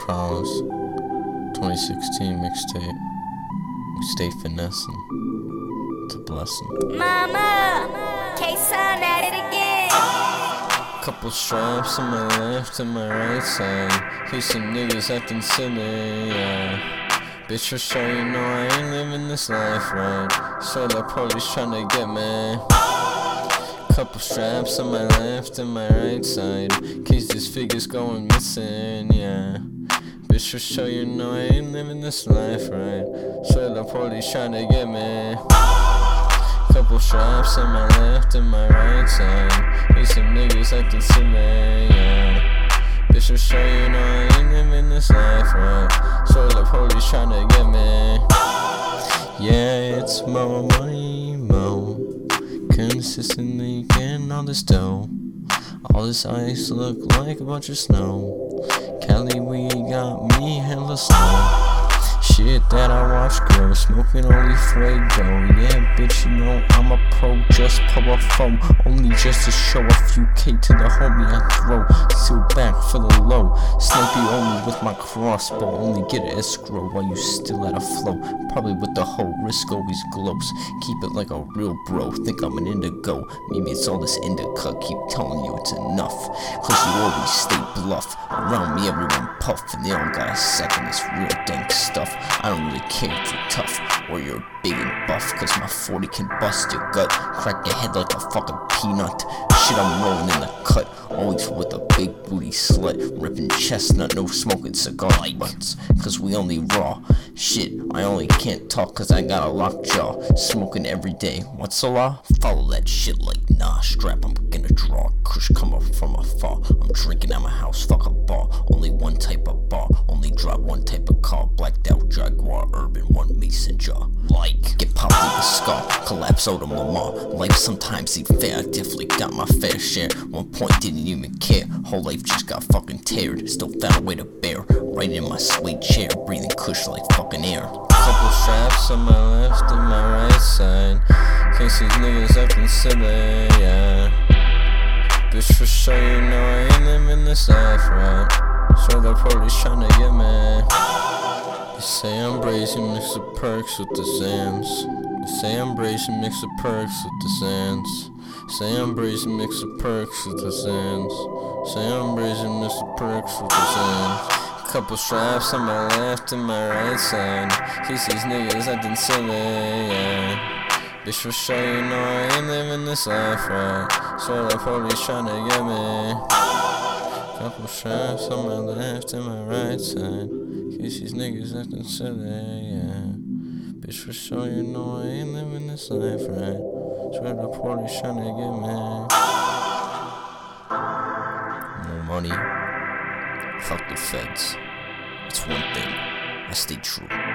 Problems 2016 mixtape. We stay finessing. It's a blessing. Mama, K-Sun at it again. Couple straps on my left and my right side. Hear some niggas acting silly, yeah. Bitch, for sure you know I ain't living this life right. So the police tryna get me. Couple straps on my left and my right side. Case these figures going missing, yeah. Bitch, for sure you know I ain't living this life right. So the police tryna get me. Couple straps on my left and my right side. Hear some niggas acting silly, yeah. Bitch, for sure you know I ain't living this life right. So the police tryna get me. Yeah, it's more money, more. Consistently getting all this dough. All this ice look like a bunch of snow. Cali weed got me hella slow. Shit that I watch grow, smoking only Fuego. Yeah, bitch, you know I'm a pro, just pull a phone. Only just to show a few K to the homie I throw. Seal back for the low, snipey only with my crossbow. Only get an escrow while you still at a flow. Probably with the whole wrist always glows. Keep it like a real bro, think I'm an indigo. Maybe it's all this indica, keep telling you it's enough. Cause you always stay bluff. Around me everyone puff, and they all got a second, it's real dank stuff. I don't really care if you're tough or you're big and buff, cause my 40 can bust your gut, crack your head like a fucking peanut. Shit, I'm rolling in the cut, always with a big booty slut, ripping chestnut, no smoking cigar butts, cause we only raw. Shit, I only can't talk cause I got a locked jaw, smoking every day. What's the law? Follow that shit like nah. Strap, I'm gonna draw. Kush come up from afar. I'm drinking at my house, fuck a bar. Only one type of bar, only drive one type of car. Blacked out Jaguar Urban, one mason jar. Like, get popped with a scar, collapse out of Lamar. Life sometimes ain't fair, I definitely got my fair share. One point didn't even care, whole life just got fucking teared. Still found a way to bear, right in my suede chair, breathing Kush like fucking air. Couple straps on my left and my right side. Case these niggas acting silly, yeah. Bitch, for sure you know I ain't living this life right. So the police tryna get me. They say I'm brazen, mix the perks with the Zans. They say I'm brazen, mix the perks with the Zans. Say I'm brazen, mix the perks with the Zans. Say I'm brazen, mix the perks with the Zans. Couple straps on my left and my right side. Case these niggas acting silly, yeah. Bitch, for sure you know I ain't living this life right. So the police tryna get me. Couple straps on my left and my right side. Case these niggas acting silly, yeah. Bitch, for sure you know I ain't living this life right. So the police tryna get me. More money. Fuck the feds. It's one thing, I stay true.